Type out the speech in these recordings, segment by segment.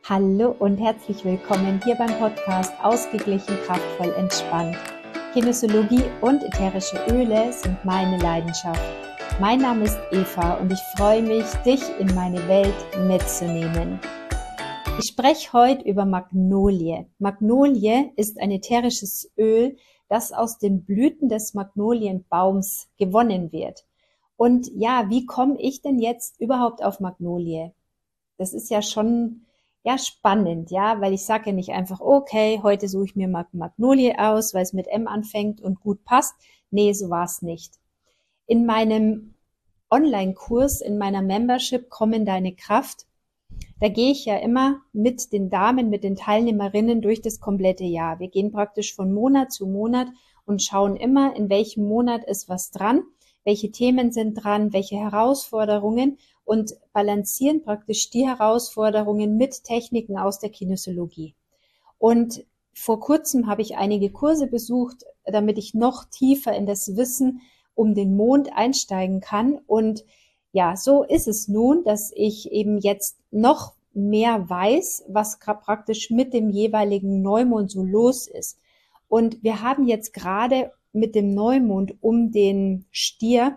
Hallo und herzlich willkommen hier beim Podcast Ausgeglichen, kraftvoll, entspannt. Kinesiologie und ätherische Öle sind meine Leidenschaft. Mein Name ist Eva und ich freue mich, dich in meine Welt mitzunehmen. Ich spreche heute über Magnolie. Magnolie ist ein ätherisches Öl, das aus den Blüten des Magnolienbaums gewonnen wird. Und ja, wie komme ich denn jetzt überhaupt auf Magnolie? Das ist ja schon spannend, ja, weil ich sage ja nicht einfach, okay, heute suche ich mir Magnolie aus, weil es mit M anfängt und gut passt. Nee, so war es nicht. In meinem Online-Kurs, in meiner Membership Komm in deine Kraft, da gehe ich ja immer mit den Damen, mit den Teilnehmerinnen durch das komplette Jahr. Wir gehen praktisch von Monat zu Monat und schauen immer, in welchem Monat ist was dran, welche Themen sind dran, welche Herausforderungen und balancieren praktisch die Herausforderungen mit Techniken aus der Kinesiologie. Und vor kurzem habe ich einige Kurse besucht, damit ich noch tiefer in das Wissen um den Mond einsteigen kann. Und ja, so ist es nun, dass ich eben jetzt noch mehr weiß, was praktisch mit dem jeweiligen Neumond so los ist. Und wir haben jetzt gerade mit dem Neumond um den Stier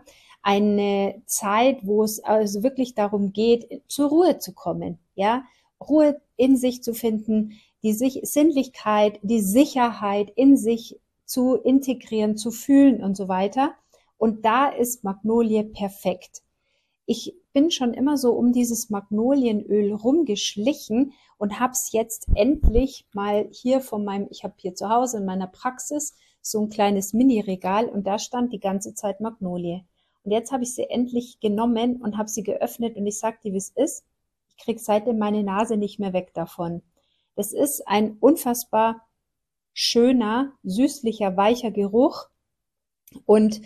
eine Zeit, wo es also wirklich darum geht, zur Ruhe zu kommen, ja, Ruhe in sich zu finden, die Sinnlichkeit, die Sicherheit in sich zu integrieren, zu fühlen und so weiter. Und da ist Magnolie perfekt. Ich bin schon immer so um dieses Magnolienöl rumgeschlichen und habe es jetzt endlich mal hier ich habe hier zu Hause in meiner Praxis so ein kleines Mini-Regal und da stand die ganze Zeit Magnolie. Und jetzt habe ich sie endlich genommen und habe sie geöffnet und ich sage dir, wie es ist. Ich kriege seitdem meine Nase nicht mehr weg davon. Das ist ein unfassbar schöner, süßlicher, weicher Geruch und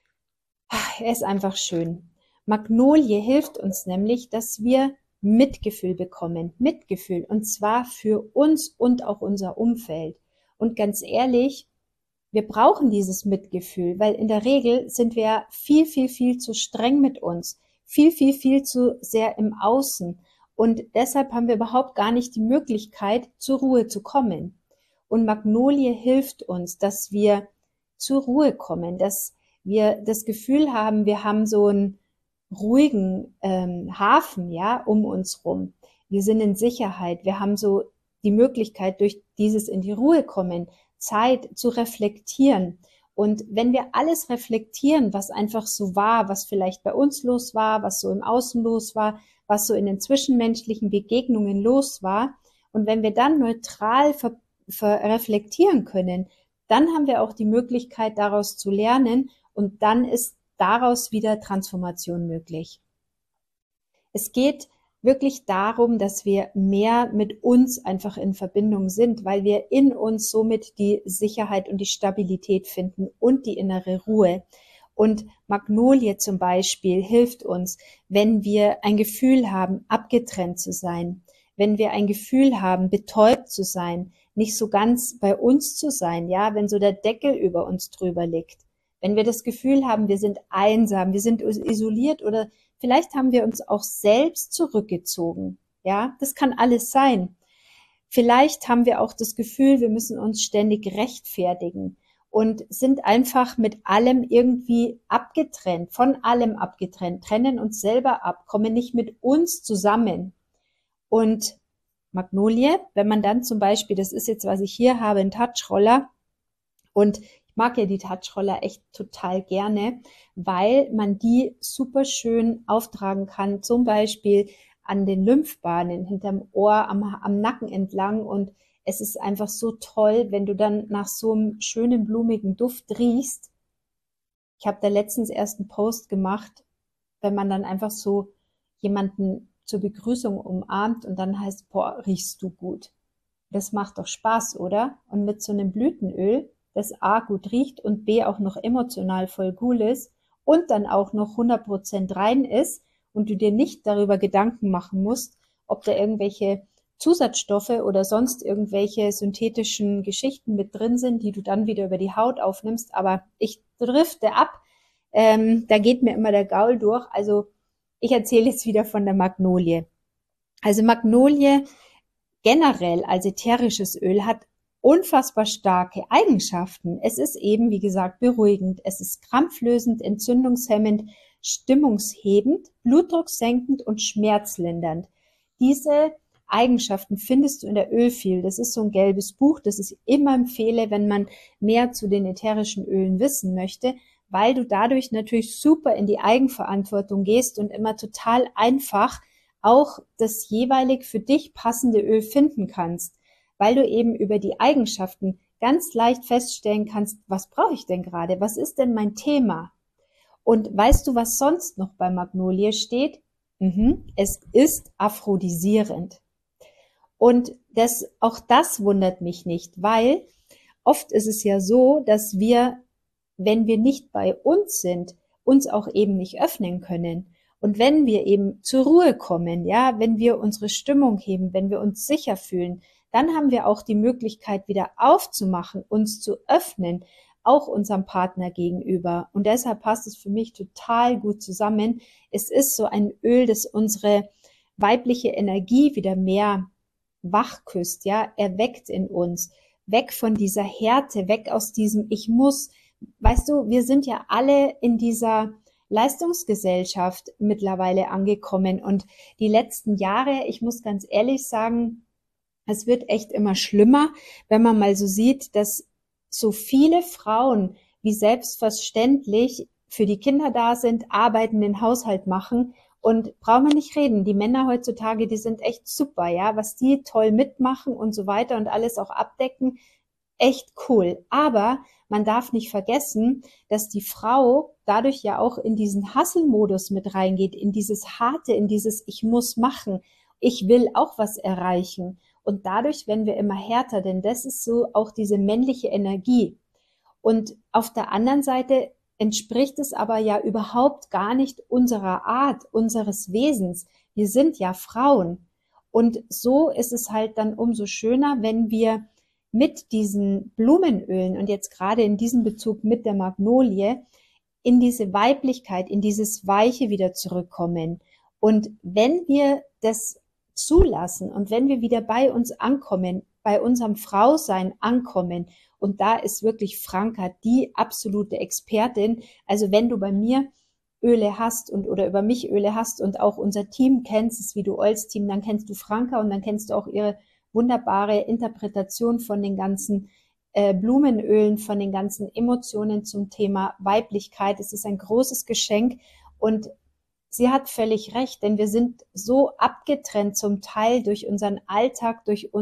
er ist einfach schön. Magnolie hilft uns nämlich, dass wir Mitgefühl bekommen. Mitgefühl. Und zwar für uns und auch unser Umfeld. Und ganz ehrlich, wir brauchen dieses Mitgefühl, weil in der Regel sind wir viel, viel, viel zu streng mit uns. Viel, viel, viel zu sehr im Außen. Und deshalb haben wir überhaupt gar nicht die Möglichkeit, zur Ruhe zu kommen. Und Magnolie hilft uns, dass wir zur Ruhe kommen, dass wir das Gefühl haben, wir haben so einen ruhigen Hafen, ja, um uns rum. Wir sind in Sicherheit. Wir haben so die Möglichkeit, durch dieses in die Ruhe kommen, Zeit zu reflektieren. Und wenn wir alles reflektieren, was einfach so war, was vielleicht bei uns los war, was so im Außen los war, was so in den zwischenmenschlichen Begegnungen los war, und wenn wir dann neutral reflektieren können, dann haben wir auch die Möglichkeit, daraus zu lernen und dann ist daraus wieder Transformation möglich. Es geht wirklich darum, dass wir mehr mit uns einfach in Verbindung sind, weil wir in uns somit die Sicherheit und die Stabilität finden und die innere Ruhe. Und Magnolie zum Beispiel hilft uns, wenn wir ein Gefühl haben, abgetrennt zu sein, wenn wir ein Gefühl haben, betäubt zu sein, nicht so ganz bei uns zu sein, ja, wenn so der Deckel über uns drüber liegt. Wenn wir das Gefühl haben, wir sind einsam, wir sind isoliert oder vielleicht haben wir uns auch selbst zurückgezogen. Ja, das kann alles sein. Vielleicht haben wir auch das Gefühl, wir müssen uns ständig rechtfertigen und sind einfach mit allem irgendwie abgetrennt, von allem abgetrennt, trennen uns selber ab, kommen nicht mit uns zusammen. Und Magnolie, wenn man dann zum Beispiel, das ist jetzt, was ich hier habe, ein Touchroller und ich mag ja die Touchroller echt total gerne, weil man die super schön auftragen kann, zum Beispiel an den Lymphbahnen, hinterm Ohr, am Nacken entlang und es ist einfach so toll, wenn du dann nach so einem schönen blumigen Duft riechst. Ich habe da letztens erst einen Post gemacht, wenn man dann einfach so jemanden zur Begrüßung umarmt und dann heißt, boah, riechst du gut. Das macht doch Spaß, oder? Und mit so einem Blütenöl, das A gut riecht und B auch noch emotional voll cool ist und dann auch noch 100% rein ist und du dir nicht darüber Gedanken machen musst, ob da irgendwelche Zusatzstoffe oder sonst irgendwelche synthetischen Geschichten mit drin sind, die du dann wieder über die Haut aufnimmst. Aber ich drifte ab. Da geht mir immer der Gaul durch. Also ich erzähle jetzt wieder von der Magnolie. Also Magnolie generell als ätherisches Öl hat unfassbar starke Eigenschaften. Es ist eben, wie gesagt, beruhigend, es ist krampflösend, entzündungshemmend, stimmungshebend, blutdrucksenkend und schmerzlindernd. Diese Eigenschaften findest du in der Ölfil. Das ist so ein gelbes Buch, das ich immer empfehle, wenn man mehr zu den ätherischen Ölen wissen möchte, weil du dadurch natürlich super in die Eigenverantwortung gehst und immer total einfach auch das jeweilig für dich passende Öl finden kannst, weil du eben über die Eigenschaften ganz leicht feststellen kannst, was brauche ich denn gerade? Was ist denn mein Thema? Und weißt du, was sonst noch bei Magnolie steht? Es ist aphrodisierend. Und auch das wundert mich nicht, weil oft ist es ja so, dass wir, wenn wir nicht bei uns sind, uns auch eben nicht öffnen können. Und wenn wir eben zur Ruhe kommen, ja, wenn wir unsere Stimmung heben, wenn wir uns sicher fühlen, dann haben wir auch die Möglichkeit, wieder aufzumachen, uns zu öffnen, auch unserem Partner gegenüber. Und deshalb passt es für mich total gut zusammen. Es ist so ein Öl, das unsere weibliche Energie wieder mehr wach küsst, ja, erweckt in uns, weg von dieser Härte, weg aus diesem Ich muss. Weißt du, wir sind ja alle in dieser Leistungsgesellschaft mittlerweile angekommen und die letzten Jahre, ich muss ganz ehrlich sagen, es wird echt immer schlimmer, wenn man mal so sieht, dass so viele Frauen wie selbstverständlich für die Kinder da sind, arbeiten, den Haushalt machen und brauchen wir nicht reden. Die Männer heutzutage, die sind echt super, ja, was die toll mitmachen und so weiter und alles auch abdecken, echt cool. Aber man darf nicht vergessen, dass die Frau dadurch ja auch in diesen Hustle-Modus mit reingeht, in dieses Harte, in dieses Ich muss machen, ich will auch was erreichen. Und dadurch werden wir immer härter, denn das ist so auch diese männliche Energie. Und auf der anderen Seite entspricht es aber ja überhaupt gar nicht unserer Art, unseres Wesens. Wir sind ja Frauen. Und so ist es halt dann umso schöner, wenn wir mit diesen Blumenölen und jetzt gerade in diesem Bezug mit der Magnolie in diese Weiblichkeit, in dieses Weiche wieder zurückkommen. Und wenn wir das zulassen und wenn wir wieder bei uns ankommen, bei unserem Frausein ankommen, und da ist wirklich Franka die absolute Expertin. Also wenn du bei mir Öle hast und oder über mich Öle hast und auch unser Team kennst, das Wie du Oils Team, dann kennst du Franka und dann kennst du auch ihre wunderbare Interpretation von den ganzen Blumenölen, von den ganzen Emotionen zum Thema Weiblichkeit. Es ist ein großes Geschenk und sie hat völlig recht, denn wir sind so abgetrennt zum Teil durch unseren Alltag, durch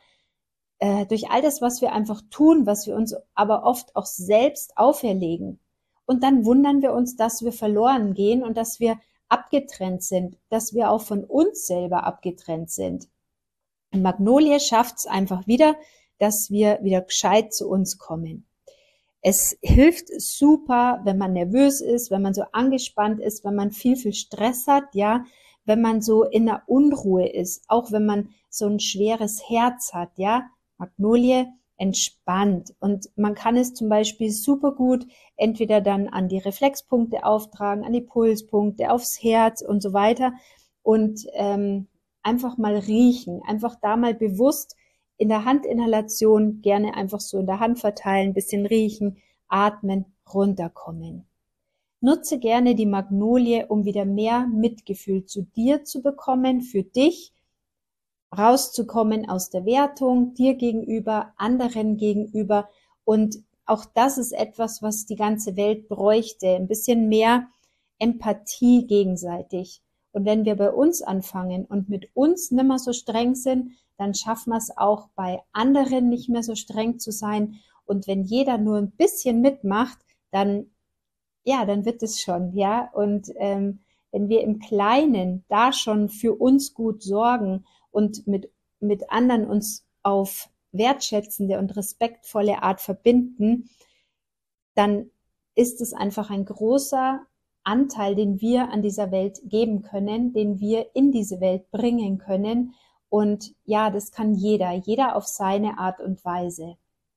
all das, was wir einfach tun, was wir uns aber oft auch selbst auferlegen. Und dann wundern wir uns, dass wir verloren gehen und dass wir abgetrennt sind, dass wir auch von uns selber abgetrennt sind. Und Magnolie schafft es einfach wieder, dass wir wieder gescheit zu uns kommen. Es hilft super, wenn man nervös ist, wenn man so angespannt ist, wenn man viel Stress hat, ja, wenn man so in der Unruhe ist, auch wenn man so ein schweres Herz hat, ja. Magnolie entspannt und man kann es zum Beispiel super gut entweder dann an die Reflexpunkte auftragen, an die Pulspunkte, aufs Herz und so weiter und einfach mal riechen, einfach da mal bewusst in der Handinhalation gerne einfach so in der Hand verteilen, bisschen riechen, atmen, runterkommen. Nutze gerne die Magnolie, um wieder mehr Mitgefühl zu dir zu bekommen, für dich, rauszukommen aus der Wertung, dir gegenüber, anderen gegenüber. Und auch das ist etwas, was die ganze Welt bräuchte. Ein bisschen mehr Empathie gegenseitig. Und wenn wir bei uns anfangen und mit uns nicht mehr so streng sind, dann schaffen wir es auch bei anderen nicht mehr so streng zu sein. Und wenn jeder nur ein bisschen mitmacht, dann wird es schon, ja. Und wenn wir im Kleinen da schon für uns gut sorgen und mit anderen uns auf wertschätzende und respektvolle Art verbinden, dann ist es einfach ein großer Anteil, den wir an dieser Welt geben können, den wir in diese Welt bringen können. Und ja, das kann jeder auf seine Art und Weise.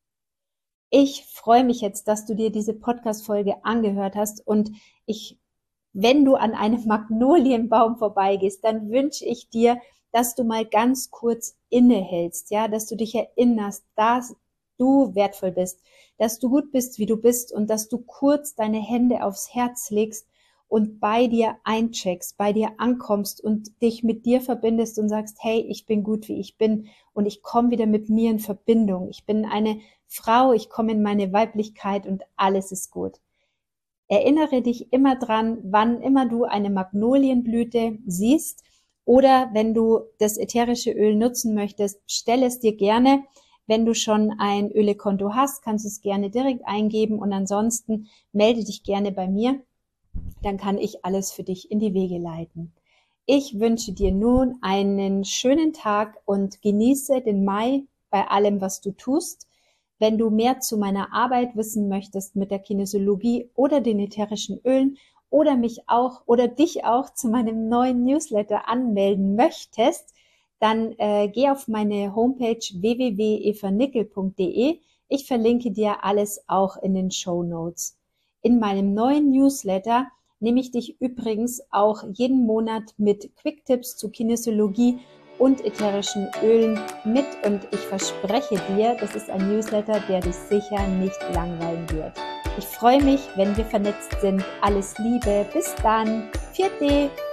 Ich freue mich jetzt, dass du dir diese Podcast-Folge angehört hast und wenn du an einem Magnolienbaum vorbeigehst, dann wünsche ich dir, dass du mal ganz kurz innehältst, ja, dass du dich erinnerst, dass du wertvoll bist, dass du gut bist, wie du bist und dass du kurz deine Hände aufs Herz legst und bei dir eincheckst, bei dir ankommst und dich mit dir verbindest und sagst, hey, ich bin gut, wie ich bin und ich komme wieder mit mir in Verbindung. Ich bin eine Frau, ich komme in meine Weiblichkeit und alles ist gut. Erinnere dich immer dran, wann immer du eine Magnolienblüte siehst oder wenn du das ätherische Öl nutzen möchtest, stell es dir gerne. Wenn du schon ein Ölekonto hast, kannst du es gerne direkt eingeben und ansonsten melde dich gerne bei mir. Dann kann ich alles für dich in die Wege leiten. Ich wünsche dir nun einen schönen Tag und genieße den Mai bei allem, was du tust. Wenn du mehr zu meiner Arbeit wissen möchtest mit der Kinesiologie oder den ätherischen Ölen oder mich auch oder dich auch zu meinem neuen Newsletter anmelden möchtest, dann geh auf meine Homepage www.evanickel.de. Ich verlinke dir alles auch in den Shownotes. In meinem neuen Newsletter nehme ich dich übrigens auch jeden Monat mit Quick-Tipps zu Kinesiologie und ätherischen Ölen mit und ich verspreche dir, das ist ein Newsletter, der dich sicher nicht langweilen wird. Ich freue mich, wenn wir vernetzt sind. Alles Liebe, bis dann. Vierte!